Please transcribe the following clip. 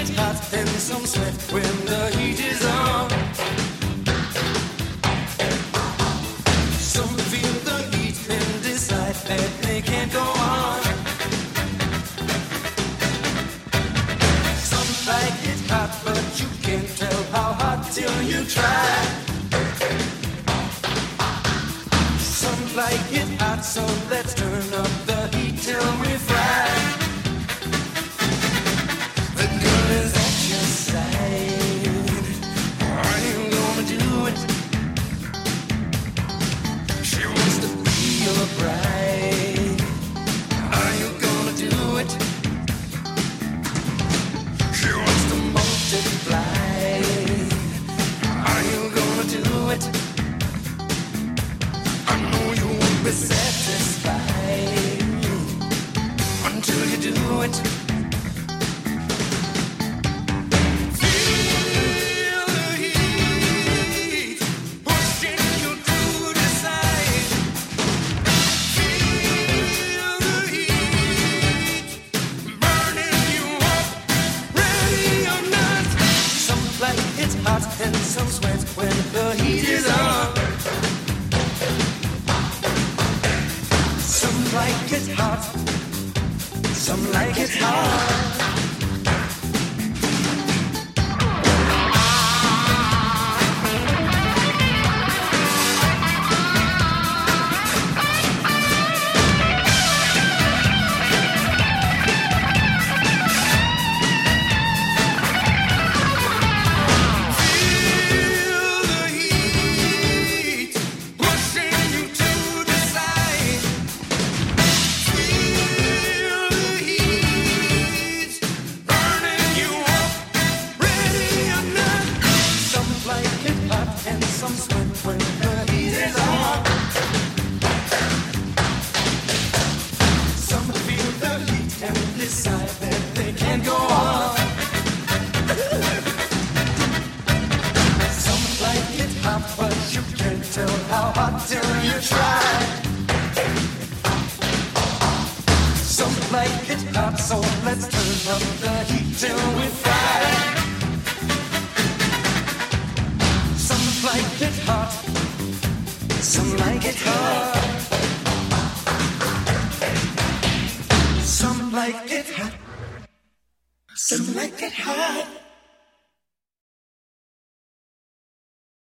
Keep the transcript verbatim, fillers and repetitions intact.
it hot and some sweat when the heat is on. Some feel the heat and decide that they can't go on. Some like it hot, but you can't tell how hot till you try. Some like it hot, so let's turn up the heat till we fry. The girl is at your side. Are you gonna do it? She wants to be your bride. Are you gonna do it? She wants to multiply. Are you gonna do it? I know you won't be satisfied until you do it. Feel the heat pushing you to decide. Feel the heat burning you up, ready or not. Some like it hot and some sweat when the heat is on. Some like it hot, some like it hot. Feel the heat pushing you to decide. Feel the heat burning you up, ready or not. Some like it hot and some sweat when the heat is on. Some feel the heat and decide that they can't go on. Some like it hot, but you can't tell how hot till you try. Some like it hot, so let's turn up the heat till we fry. Some like it hot, some like it hot. Some like it hot, some like it hot.